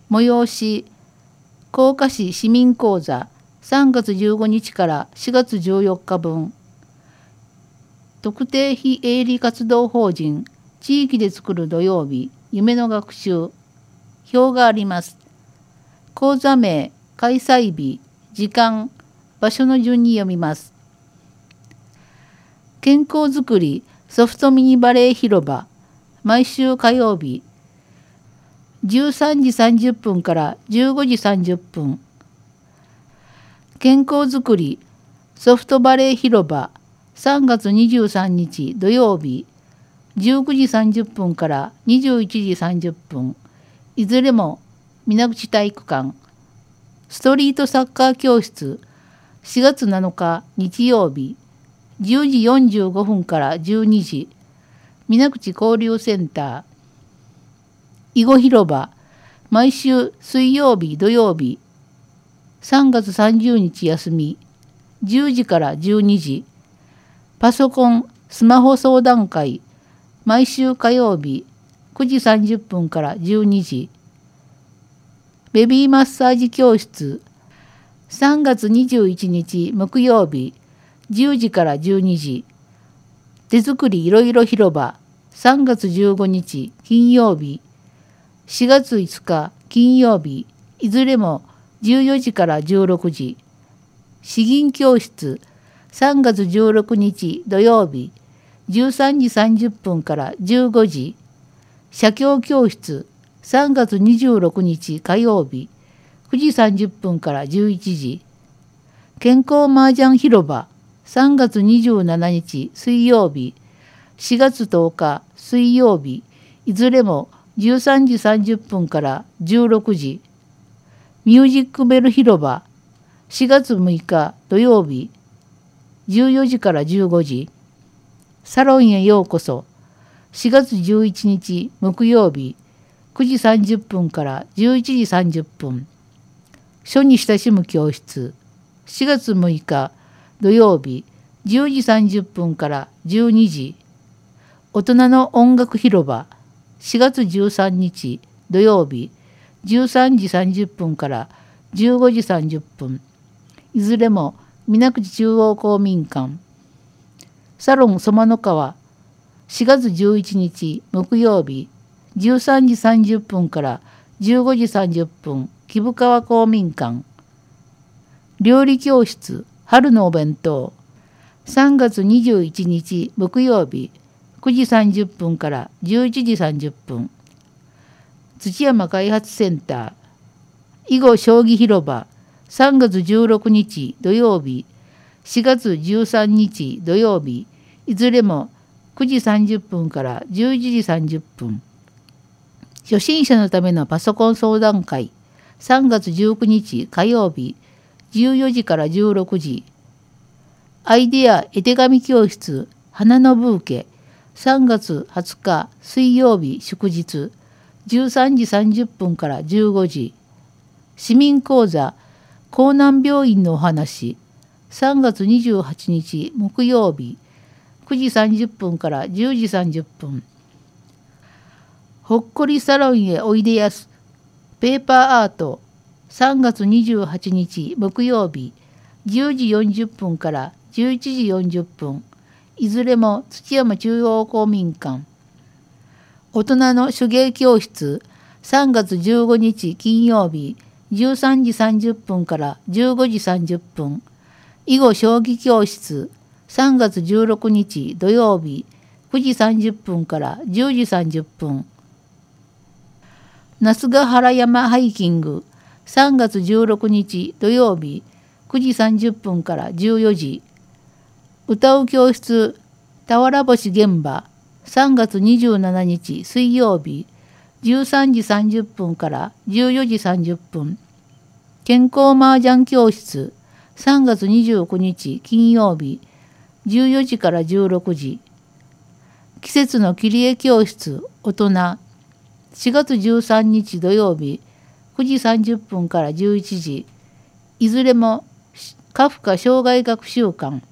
催し甲賀市市民講座3月15日から4月14日分。特定非営利活動法人地域で作る土曜日夢の学習。表があります。講座名、開催日、時間、場所の順に読みます。健康づくりソフトミニバレー広場、毎週火曜日、13時30分から15時30分。健康づくりソフトバレー広場、3月23日土曜日、19時30分から21時30分。いずれも水口体育館。ストリートサッカー教室、4月7日日曜日、10時45分から12時。水口交流センター。囲碁広場、毎週水曜日土曜日、3月30日休み、10時から12時。パソコン、スマホ相談会、毎週火曜日、9時30分から12時。ベビーマッサージ教室、3月21日木曜日、10時から12時。手作りいろいろ広場、3月15日金曜日、4月5日金曜日、いずれも14時から16時。詩吟教室、3月16日土曜日、13時30分から15時。写経教室、3月26日火曜日、9時30分から11時。健康麻雀広場、3月27日水曜日、4月10日水曜日、いずれも13時30分から16時。ミュージックベル広場、4月6日土曜日、14時から15時。サロンへようこそ、4月11日木曜日、9時30分から11時30分。書に親しむ教室、4月6日土曜日、10時30分から12時。大人の音楽広場、4月13日土曜日、13時30分から15時30分。いずれも水口中央公民館。サロンそまの川、4月11日木曜日、13時30分から15時30分。木生川公民館。料理教室、春のお弁当、3月21日木曜日、9時30分から11時30分。土山開発センター。囲碁将棋広場、3月16日土曜日、4月13日土曜日、いずれも9時30分から11時30分。初心者のためのパソコン相談会、3月19日火曜日、14時から16時。アイデア絵手紙教室、花のブーケ、3月20日水曜日祝日、13時30分から15時。市民講座、江南病院のお話、3月28日木曜日、9時30分から10時30分。ほっこりサロンへおいでやす、ペーパーアート、3月28日木曜日、10時40分から11時40分。いずれも土山中央公民館。大人の手芸教室、3月15日金曜日、13時30分から15時30分。囲碁将棋教室、3月16日土曜日、9時30分から10時30分。那須ヶ原山ハイキング、3月16日土曜日、9時30分から14時。歌う教室、俵星現場、3月27日水曜日、13時30分から14時30分。健康麻雀教室、3月29日金曜日、14時から16時。季節の切り絵教室、大人、4月13日土曜日、9時30分から11時。いずれもカフカ障害学習館。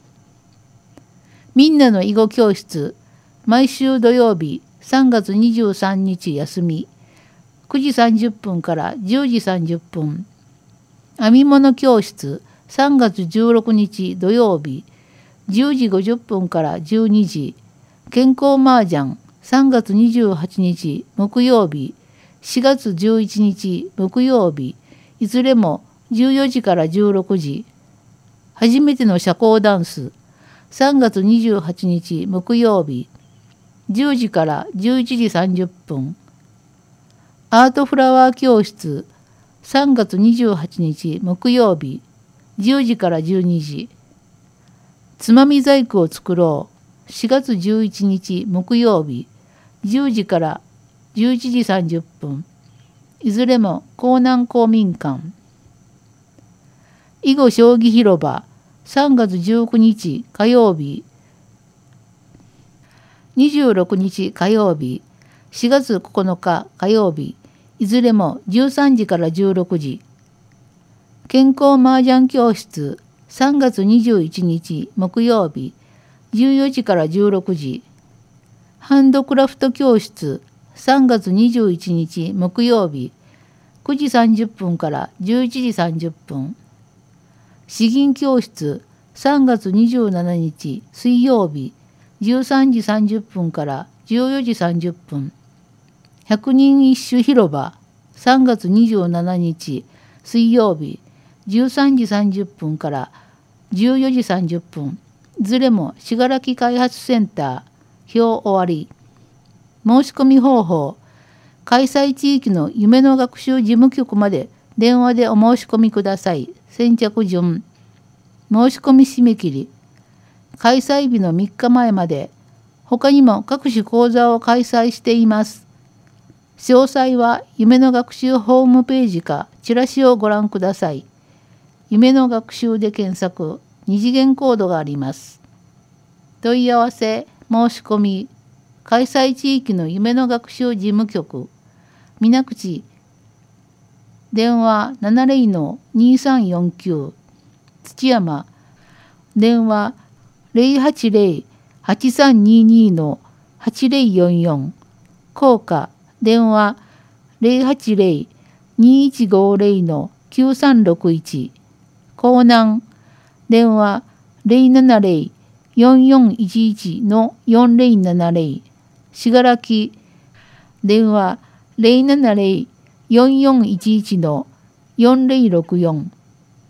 みんなの囲碁教室、毎週土曜日、3月23日休み、 9時30分から10時30分。編み物教室3月16日土曜日10時50分から12時。健康麻雀3月28日木曜日4月11日木曜日いずれも14時から16時。初めての社交ダンス3月28日木曜日10時から11時30分。アートフラワー教室3月28日木曜日10時から12時。つまみ細工を作ろう4月11日木曜日10時から11時30分。いずれも江南公民館。囲碁将棋広場3月19日火曜日26日火曜日4月9日火曜日いずれも13時から16時。健康麻雀教室3月21日木曜日14時から16時。ハンドクラフト教室3月21日木曜日9時30分から11時30分。詩吟教室3月27日水曜日13時30分から14時30分。百人一首広場3月27日水曜日13時30分から14時30分。いずれも信楽開発センター。表終わり。申し込み方法。開催地域の夢の学習事務局まで電話でお申し込みください。先着順。申し込み締め切り。開催日の3日前まで。他にも各種講座を開催しています。詳細は夢の学習ホームページかチラシをご覧ください。夢の学習で検索。2次元コードがあります。問い合わせ、申し込み、開催地域の夢の学習事務局、水口、電話70-2349、土山、電話080-8322-8044、効果、電話080-2150-9361、江南、電話070-4411-4070、信楽、電話070-4411-4064、